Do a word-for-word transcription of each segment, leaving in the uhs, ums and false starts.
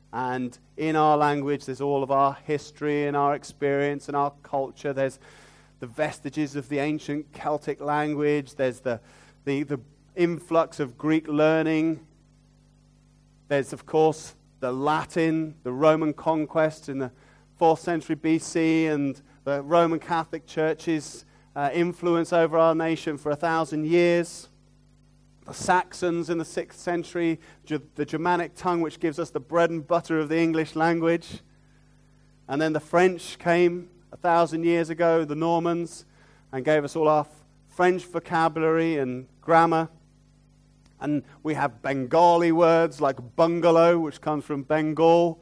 And in our language, there's all of our history and our experience and our culture. There's the vestiges of the ancient Celtic language. There's the, the, the influx of Greek learning. There's, of course, the Latin, the Roman conquest in the fourth century B C, and the Roman Catholic Church's uh, influence over our nation for a thousand years. The Saxons in the sixth century, Ge- the Germanic tongue, which gives us the bread and butter of the English language. And then the French came a thousand years ago, the Normans, and gave us all our f- French vocabulary and grammar. And we have Bengali words like bungalow, which comes from Bengal.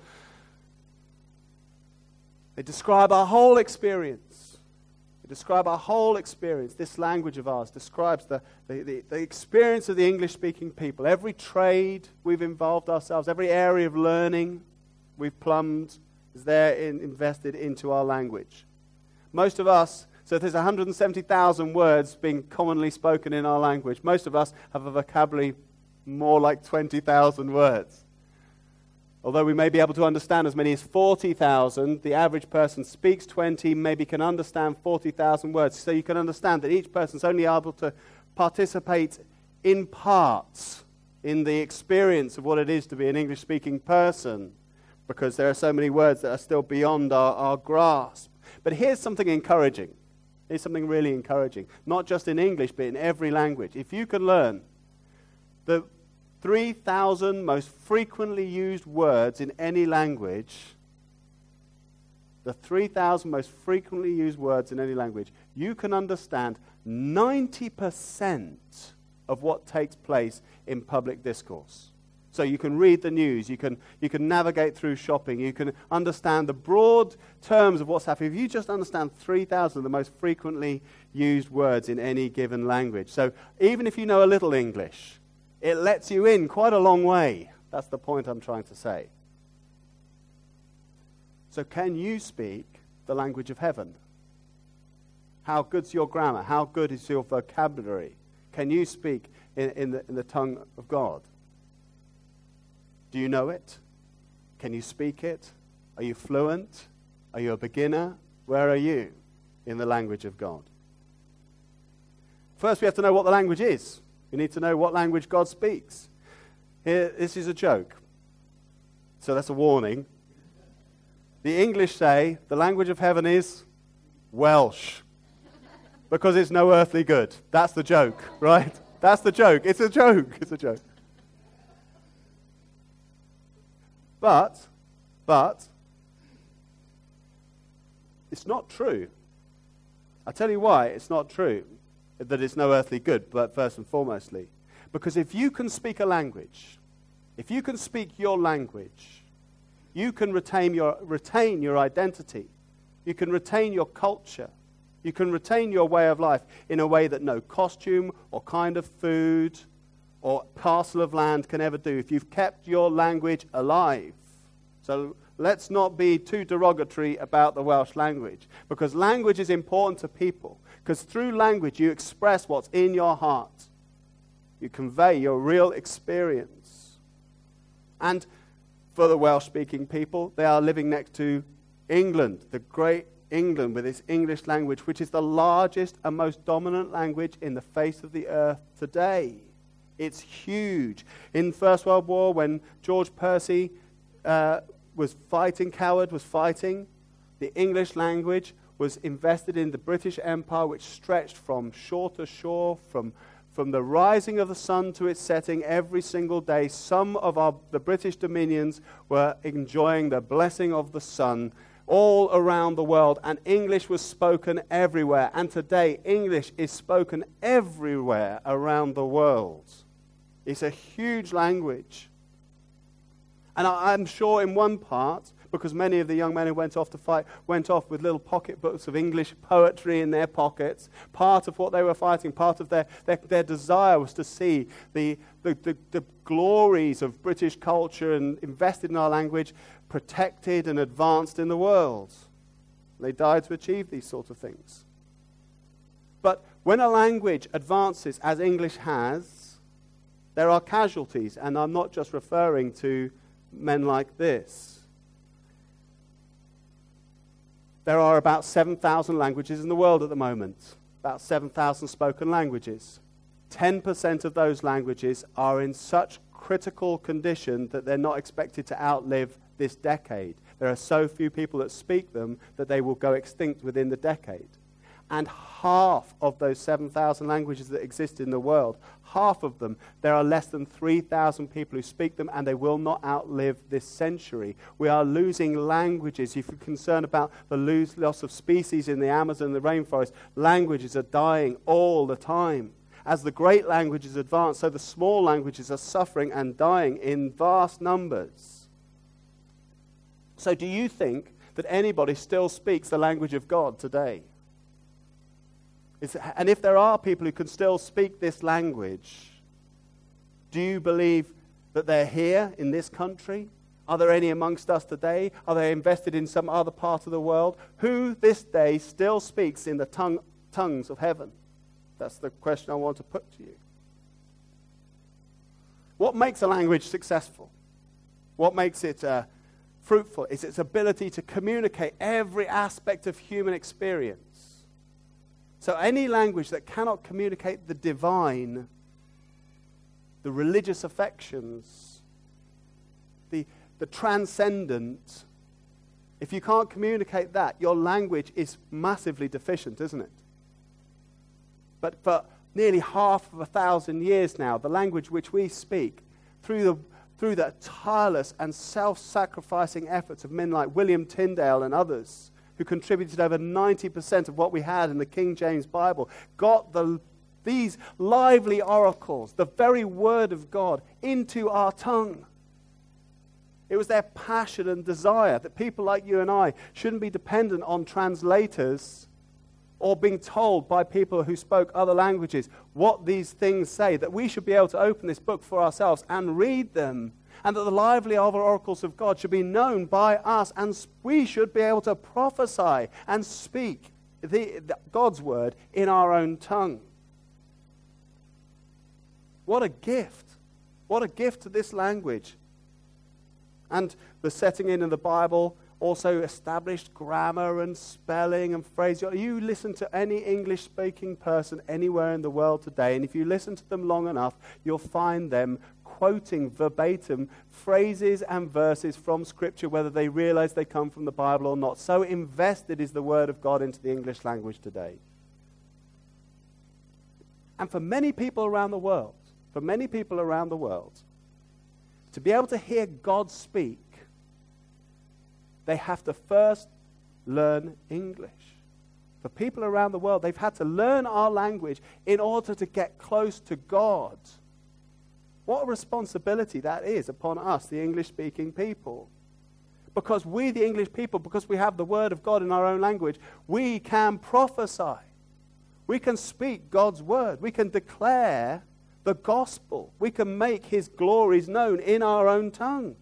They describe our whole experience. They describe our whole experience. This language of ours describes the, the, the, the experience of the English-speaking people. Every trade we've involved ourselves, every area of learning we've plumbed is there in, invested into our language. Most of us, so if there's one hundred seventy thousand words being commonly spoken in our language, most of us have a vocabulary more like twenty thousand words. Although we may be able to understand as many as forty thousand, the average person speaks twenty, maybe can understand forty thousand words. So you can understand that each person's only able to participate in parts in the experience of what it is to be an English-speaking person, because there are so many words that are still beyond our, our grasp. But here's something encouraging. Here's something really encouraging. Not just in English, but in every language. If you can learn the three thousand most frequently used words in any language, the three thousand most frequently used words in any language, you can understand ninety percent of what takes place in public discourse. So you can read the news, you can, you can navigate through shopping, you can understand the broad terms of what's happening. If you just understand three thousand of the most frequently used words in any given language. So even if you know a little English, it lets you in quite a long way. That's the point I'm trying to say. So can you speak the language of heaven? How good's your grammar? How good is your vocabulary? Can you speak in, in, the, in the tongue of God? Do you know it? Can you speak it? Are you fluent? Are you a beginner? Where are you in the language of God? First, we have to know what the language is. We need to know what language God speaks. Here, this is a joke. So that's a warning. The English say the language of heaven is Welsh, because it's no earthly good. That's the joke, right? That's the joke. It's a joke. It's a joke. But, but, it's not true. I'll tell you why it's not true, that it's no earthly good, but first and foremostly. Because if you can speak a language, if you can speak your language, you can retain your, retain your identity. You can retain your culture. You can retain your way of life in a way that no costume or kind of food or parcel of land can ever do, if you've kept your language alive. So let's not be too derogatory about the Welsh language, because language is important to people, because through language you express what's in your heart. You convey your real experience. And for the Welsh-speaking people, they are living next to England, the great England with its English language, which is the largest and most dominant language in the face of the earth today. It's huge. In the First World War, when George Percy uh, was fighting, Coward was fighting, the English language was invested in the British Empire, which stretched from shore to shore, from, from the rising of the sun to its setting every single day. Some of our, the British dominions were enjoying the blessing of the sun all around the world, and English was spoken everywhere. And today, English is spoken everywhere around the world. It's a huge language. And I, I'm sure in one part, because many of the young men who went off to fight went off with little pocketbooks of English poetry in their pockets, part of what they were fighting, part of their, their, their desire was to see the, the, the, the glories of British culture and invested in our language protected and advanced in the world. They died to achieve these sorts of things. But when a language advances, as English has, there are casualties, and I'm not just referring to men like this. There are about seven thousand languages in the world at the moment, about seven thousand spoken languages. ten percent of those languages are in such critical condition that they're not expected to outlive this decade. There are so few people that speak them that they will go extinct within the decade. And half of those seven thousand languages that exist in the world, half of them, there are less than three thousand people who speak them, and they will not outlive this century. We are losing languages. If you're concerned about the lose, loss of species in the Amazon and the rainforest, languages are dying all the time. As the great languages advance, so the small languages are suffering and dying in vast numbers. So do you think that anybody still speaks the language of God today? It's, and if there are people who can still speak this language, do you believe that they're here in this country? Are there any amongst us today? Are they invested in some other part of the world? Who this day still speaks in the tongue, tongues of heaven? That's the question I want to put to you. What makes a language successful? What makes it uh, fruitful is its ability to communicate every aspect of human experience. So any language that cannot communicate the divine, the religious affections, the, the transcendent, if you can't communicate that, your language is massively deficient, isn't it? But for nearly half of a thousand years now, the language which we speak, through the, through the tireless and self-sacrificing efforts of men like William Tyndale and others, who contributed over ninety percent of what we had in the King James Bible, got the, these lively oracles, the very word of God, into our tongue. It was their passion and desire that people like you and I shouldn't be dependent on translators or being told by people who spoke other languages what these things say, that we should be able to open this book for ourselves and read them, and that the lively oracles of God should be known by us, and we should be able to prophesy and speak the, the, God's word in our own tongue. What a gift. What a gift to this language. And the setting in of the Bible also established grammar and spelling and phrase. You listen to any English-speaking person anywhere in the world today, and if you listen to them long enough, you'll find them quoting verbatim phrases and verses from Scripture, whether they realize they come from the Bible or not. So invested is the Word of God into the English language today. And for many people around the world, for many people around the world, to be able to hear God speak, they have to first learn English. For people around the world, they've had to learn our language in order to get close to God. What a responsibility that is upon us, the English-speaking people. Because we, the English people, because we have the Word of God in our own language, we can prophesy. We can speak God's Word. We can declare the gospel. We can make His glories known in our own tongue.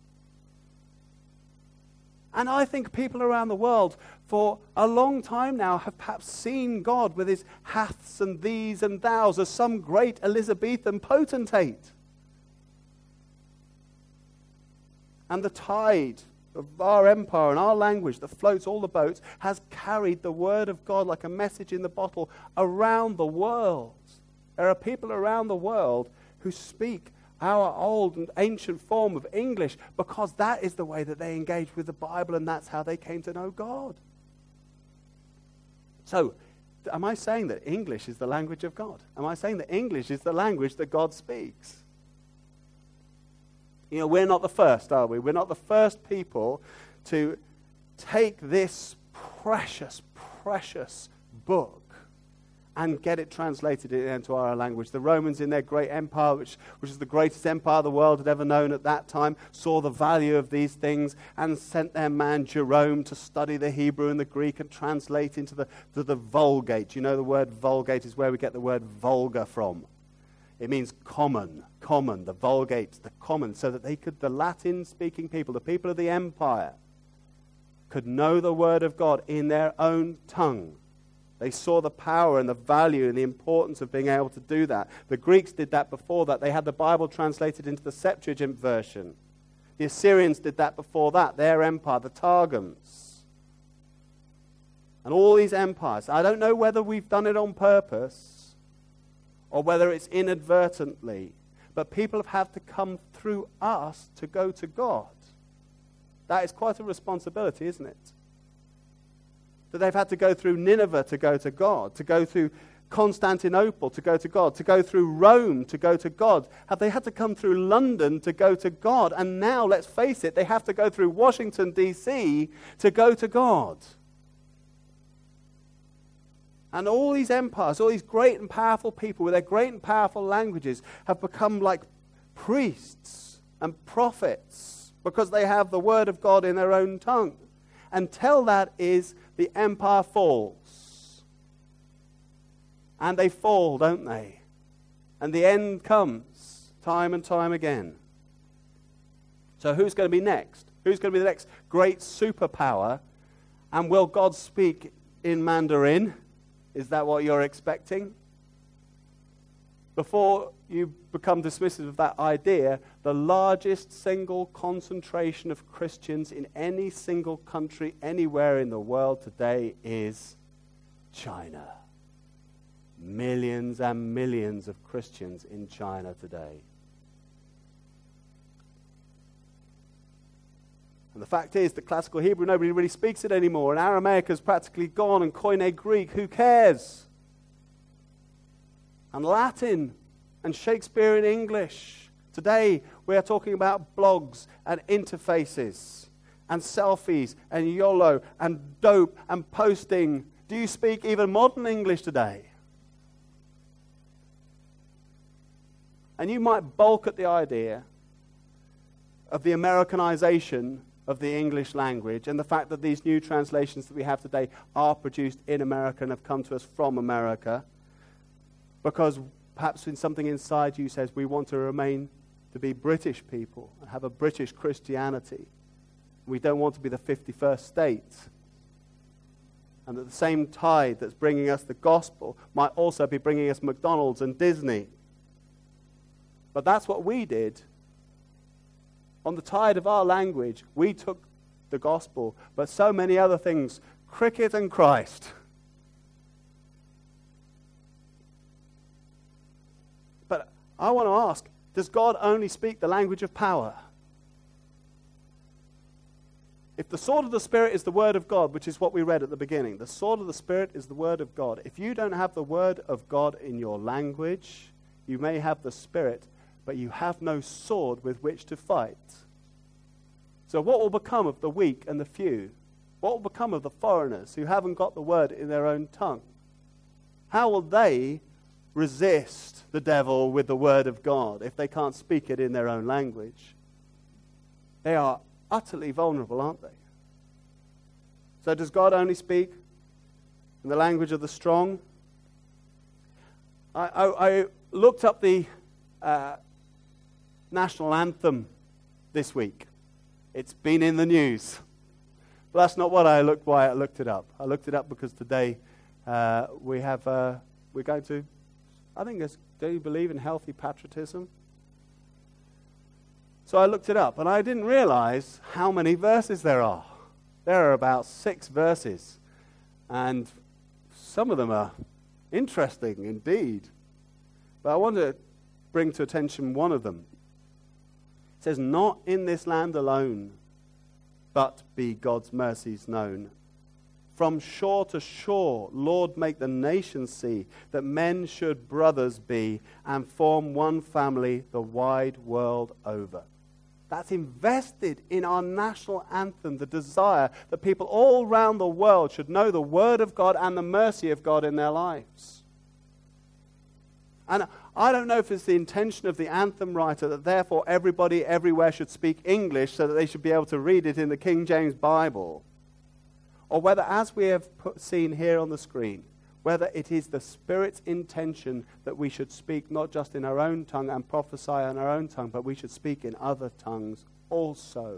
And I think people around the world for a long time now have perhaps seen God with His haths and these and thous as some great Elizabethan potentate. And the tide of our empire and our language that floats all the boats has carried the word of God like a message in the bottle around the world. There are people around the world who speak our old and ancient form of English because that is the way that they engage with the Bible, and that's how they came to know God. So, am I saying that English is the language of God? Am I saying that English is the language that God speaks? You know, we're not the first, are we? We're not the first people to take this precious, precious book and get it translated into our language. The Romans in their great empire, which, which is the greatest empire the world had ever known at that time, saw the value of these things and sent their man Jerome to study the Hebrew and the Greek and translate into the, to the Vulgate. You know, the word Vulgate is where we get the word vulgar from. It means common, common, the Vulgate, the common, so that they could, the Latin-speaking people, the people of the empire, could know the word of God in their own tongue. They saw the power and the value and the importance of being able to do that. The Greeks did that before that. They had the Bible translated into the Septuagint version. The Assyrians did that before that, their empire, the Targums. And all these empires. I don't know whether we've done it on purpose or whether it's inadvertently, but people have had to come through us to go to God. That is quite a responsibility, isn't it? That they've had to go through Nineveh to go to God, to go through Constantinople to go to God, to go through Rome to go to God. Have they had to come through London to go to God? And now, let's face it, they have to go through Washington, D C to go to God. And all these empires, all these great and powerful people with their great and powerful languages have become like priests and prophets because they have the word of God in their own tongue. Until that is, the empire falls. And they fall, don't they? And the end comes time and time again. So who's going to be next? Who's going to be the next great superpower? And will God speak in Mandarin? Is that what you're expecting? Before you become dismissive of that idea, the largest single concentration of Christians in any single country anywhere in the world today is China. Millions and millions of Christians in China today. And the fact is that classical Hebrew, nobody really speaks it anymore. And Aramaic has practically gone, and Koine Greek, who cares? And Latin and Shakespearean English. Today we are talking about blogs and interfaces and selfies and YOLO and dope and posting. Do you speak even modern English today? And you might balk at the idea of the Americanization of the English language and the fact that these new translations that we have today are produced in America and have come to us from America, because perhaps in something inside you says we want to remain to be British people and have a British Christianity. We don't want to be the fifty-first state. And that the same tide that's bringing us the gospel might also be bringing us McDonald's and Disney. But that's what we did. On the tide of our language, we took the gospel, but so many other things, cricket and Christ. But I want to ask, does God only speak the language of power? If the sword of the Spirit is the word of God, which is what we read at the beginning, the sword of the Spirit is the word of God. If you don't have the word of God in your language, you may have the Spirit, but you have no sword with which to fight. So what will become of the weak and the few? What will become of the foreigners who haven't got the word in their own tongue? How will they resist the devil with the word of God if they can't speak it in their own language? They are utterly vulnerable, aren't they? So does God only speak in the language of the strong? I, I, I looked up the uh, national anthem this week. It's been in the news. But that's not what I looked why I looked it up. I looked it up because today uh, we have uh, we're going to I think it's, do you believe in healthy patriotism? So I looked it up, and I didn't realize how many verses there are. There are about six verses, and some of them are interesting indeed. But I want to bring to attention one of them. It says, "Not in this land alone, but be God's mercies known. From shore to shore, Lord, make the nations see that men should brothers be and form one family the wide world over." That's invested in our national anthem, the desire that people all around the world should know the word of God and the mercy of God in their lives. And I don't know if it's the intention of the anthem writer that therefore everybody everywhere should speak English so that they should be able to read it in the King James Bible, or whether, as we have put, seen here on the screen, whether it is the Spirit's intention that we should speak not just in our own tongue and prophesy in our own tongue, but we should speak in other tongues also.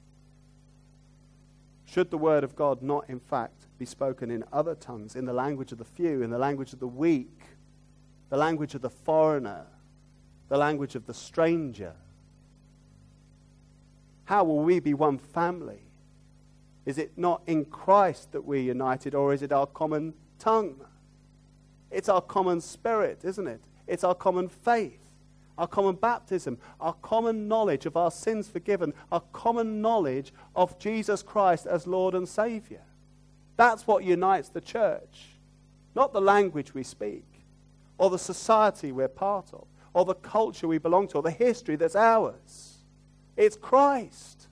Should the word of God not, in fact, be spoken in other tongues, in the language of the few, in the language of the weak, the language of the foreigner, the language of the stranger? How will we be one family? Is it not in Christ that we're united, or is it our common tongue? It's our common spirit, isn't it? It's our common faith, our common baptism, our common knowledge of our sins forgiven, our common knowledge of Jesus Christ as Lord and Savior. That's what unites the church, not the language we speak, or the society we're part of, or the culture we belong to, or the history that's ours. It's Christ.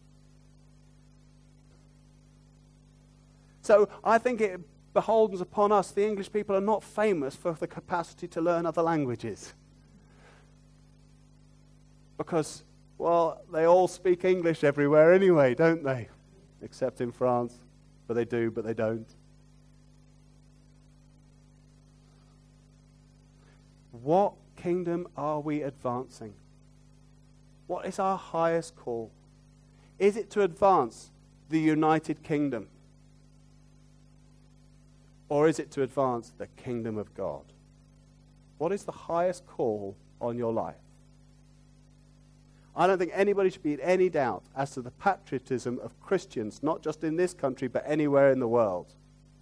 So I think it beholdens upon us, the English people are not famous for the capacity to learn other languages. Because, well, they all speak English everywhere anyway, don't they? Except in France. But they do, but they don't. What kingdom are we advancing? What is our highest call? Is it to advance the United Kingdom? Or is it to advance the kingdom of God? What is the highest call on your life? I don't think anybody should be in any doubt as to the patriotism of Christians, not just in this country, but anywhere in the world.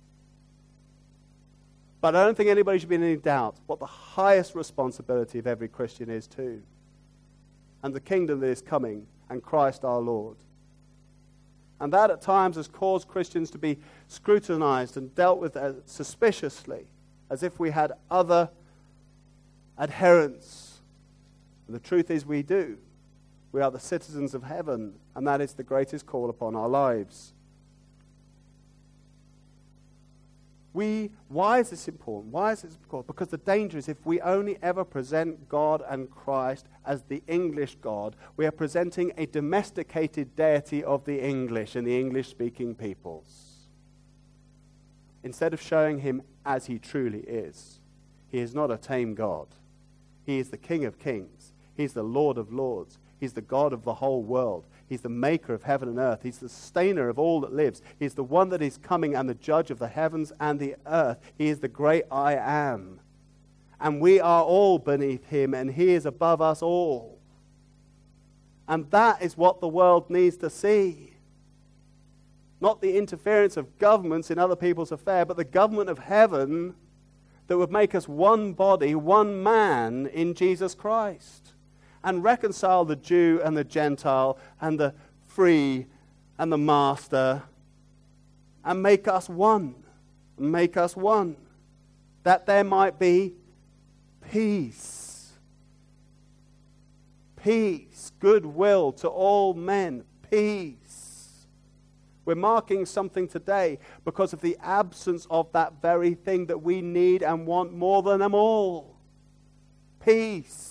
But I don't think anybody should be in any doubt what the highest responsibility of every Christian is too. And the kingdom that is coming, and Christ our Lord. And that at times has caused Christians to be scrutinized and dealt with uh, suspiciously, as if we had other adherents. And the truth is we do. We are the citizens of heaven, and that is the greatest call upon our lives. We, why is this important? Why is this important? Because the danger is if we only ever present God and Christ as the English God, we are presenting a domesticated deity of the English and the English-speaking peoples. Instead of showing him as he truly is. He is not a tame God. He is the King of kings. He is the Lord of lords. He's the God of the whole world. He's the maker of heaven and earth. He's the sustainer of all that lives. He's the one that is coming and the judge of the heavens and the earth. He is the great I am. And we are all beneath him, and he is above us all. And that is what the world needs to see. Not the interference of governments in other people's affairs, but the government of heaven that would make us one body, one man in Jesus Christ. And reconcile the Jew and the Gentile and the free and the master and make us one. Make us one. That there might be peace. Peace. Goodwill to all men. Peace. We're marking something today because of the absence of that very thing that we need and want more than them all. Peace.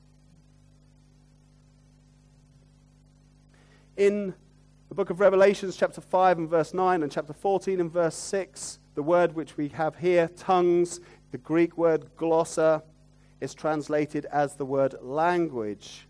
In the book of Revelations, chapter five and verse nine, and chapter fourteen and verse six, the word which we have here, tongues, the Greek word glossa, is translated as the word language.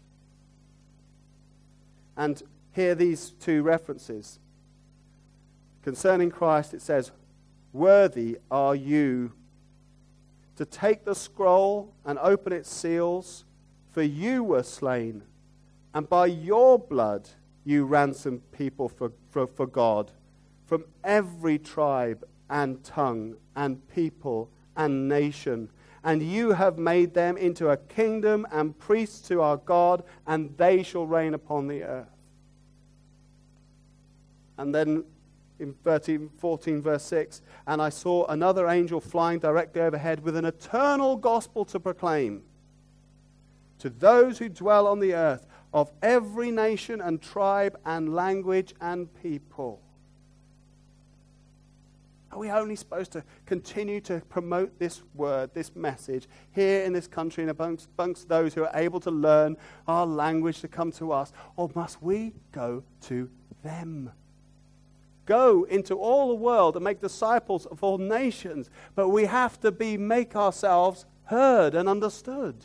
And here these two references. Concerning Christ, it says, "Worthy are you to take the scroll and open its seals, for you were slain, and by your blood you ransomed people for, for, for God from every tribe and tongue and people and nation. And you have made them into a kingdom and priests to our God, and they shall reign upon the earth." And then in thirteen, fourteen verse six, "And I saw another angel flying directly overhead with an eternal gospel to proclaim to those who dwell on the earth, of every nation and tribe and language and people." Are we only supposed to continue to promote this word, this message, here in this country and amongst, amongst those who are able to learn our language to come to us? Or must we go to them? Go into all the world and make disciples of all nations. But we have to be make ourselves heard and understood.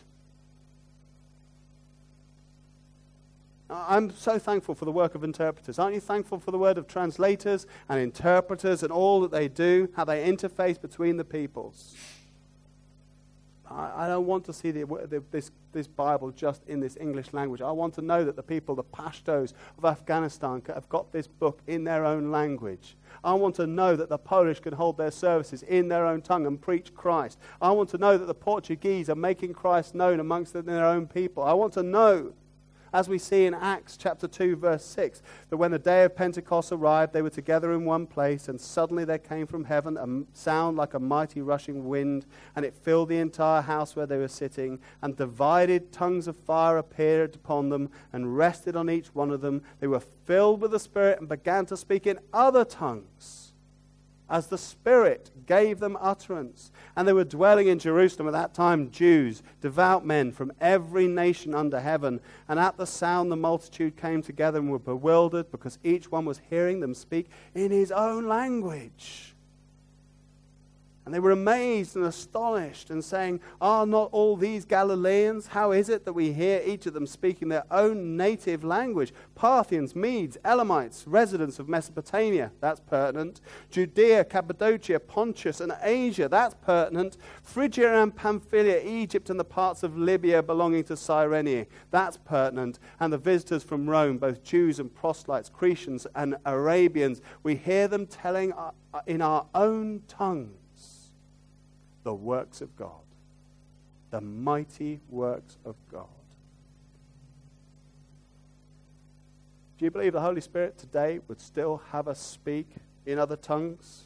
I'm so thankful for the work of interpreters. Aren't you thankful for the word of translators and interpreters and all that they do, how they interface between the peoples? I, I don't want to see the, the, this, this Bible just in this English language. I want to know that the people, the Pashtos of Afghanistan, have got this book in their own language. I want to know that the Polish can hold their services in their own tongue and preach Christ. I want to know that the Portuguese are making Christ known amongst their own people. I want to know, as we see in Acts chapter two, verse six, that when the day of Pentecost arrived, they were together in one place, and suddenly there came from heaven a sound like a mighty rushing wind, and it filled the entire house where they were sitting, and divided tongues of fire appeared upon them and rested on each one of them. They were filled with the Spirit and began to speak in other tongues, as the Spirit gave them utterance. And they were dwelling in Jerusalem at that time Jews, devout men from every nation under heaven. And at the sound the multitude came together and were bewildered, because each one was hearing them speak in his own language. And they were amazed and astonished and saying, "Are not all these Galileans? How is it that we hear each of them speaking their own native language? Parthians, Medes, Elamites, residents of Mesopotamia," that's pertinent. "Judea, Cappadocia, Pontus, and Asia," that's pertinent. "Phrygia and Pamphylia, Egypt, and the parts of Libya belonging to Cyrene," that's pertinent. "And the visitors from Rome, both Jews and proselytes, Cretians and Arabians, we hear them telling in our own tongues the works of God," the mighty works of God. Do you believe the Holy Spirit today would still have us speak in other tongues?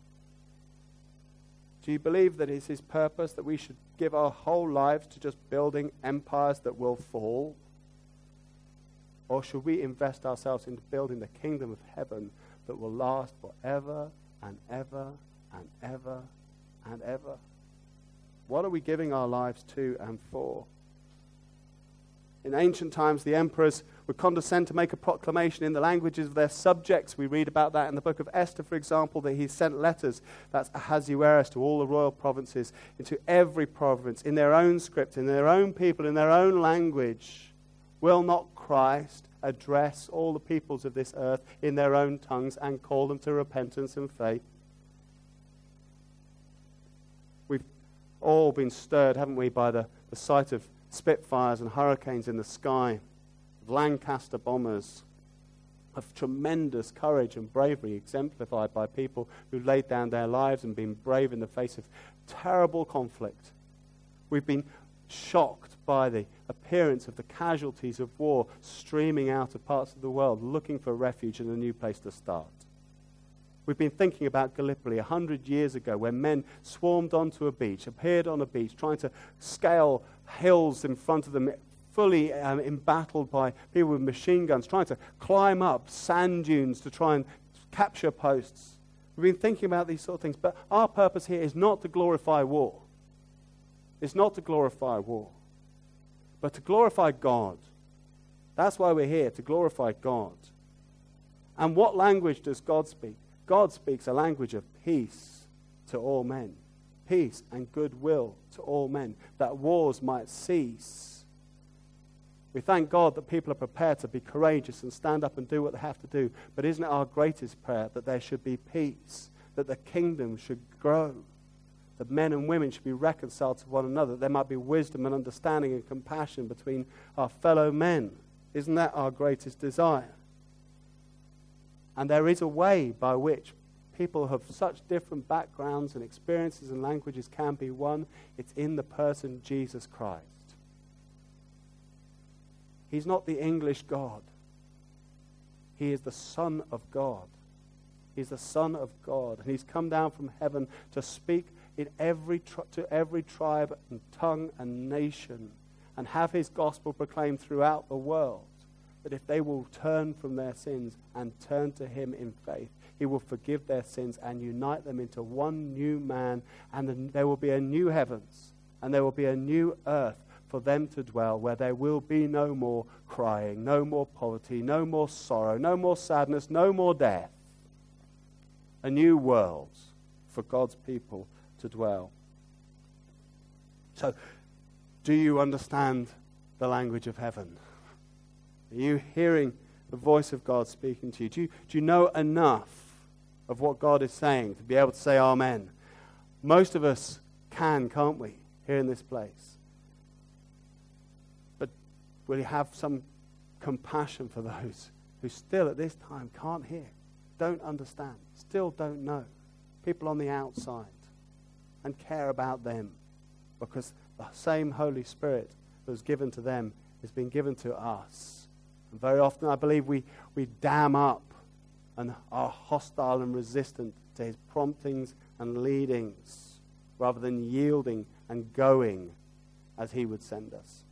Do you believe that it's his purpose that we should give our whole lives to just building empires that will fall? Or should we invest ourselves into building the kingdom of heaven that will last forever and ever and ever and ever? What are we giving our lives to and for? In ancient times, the emperors would condescend to make a proclamation in the languages of their subjects. We read about that in the book of Esther, for example, that he sent letters, that's Ahasuerus, to all the royal provinces, into every province, in their own script, in their own people, in their own language. Will not Christ address all the peoples of this earth in their own tongues and call them to repentance and faith? We've all been stirred, haven't we, by the, the sight of Spitfires and hurricanes in the sky, of Lancaster bombers, of tremendous courage and bravery exemplified by people who laid down their lives and been brave in the face of terrible conflict. We've been shocked by the appearance of the casualties of war streaming out of parts of the world, looking for refuge and a new place to start. We've been thinking about Gallipoli a hundred years ago, when men swarmed onto a beach, appeared on a beach, trying to scale hills in front of them, fully um, embattled by people with machine guns, trying to climb up sand dunes to try and capture posts. We've been thinking about these sort of things, but our purpose here is not to glorify war. It's not to glorify war, but to glorify God. That's why we're here, to glorify God. And what language does God speak? God speaks a language of peace to all men, peace and goodwill to all men, that wars might cease. We thank God that people are prepared to be courageous and stand up and do what they have to do, but isn't it our greatest prayer that there should be peace, that the kingdom should grow, that men and women should be reconciled to one another, that there might be wisdom and understanding and compassion between our fellow men? Isn't that our greatest desire? And there is a way by which people of such different backgrounds and experiences and languages can be one. It's in the person Jesus Christ. He's not the English God. He is the Son of God. He's the Son of God. And he's come down from heaven to speak in every tri- to every tribe and tongue and nation, and have his gospel proclaimed throughout the world. That if they will turn from their sins and turn to him in faith, he will forgive their sins and unite them into one new man, and then there will be a new heavens and there will be a new earth for them to dwell, where there will be no more crying, no more poverty, no more sorrow, no more sadness, no more death. A new world for God's people to dwell. So, do you understand the language of heaven? Are you hearing the voice of God speaking to you? Do you, do you know enough of what God is saying to be able to say amen? Most of us can, can't we? here in this place. But will you have some compassion for those who still at this time can't hear, don't understand, still don't know? People on the outside, and care about them, because the same Holy Spirit that was given to them has been given to us. And very often I believe we, we dam up and are hostile and resistant to his promptings and leadings rather than yielding and going as he would send us.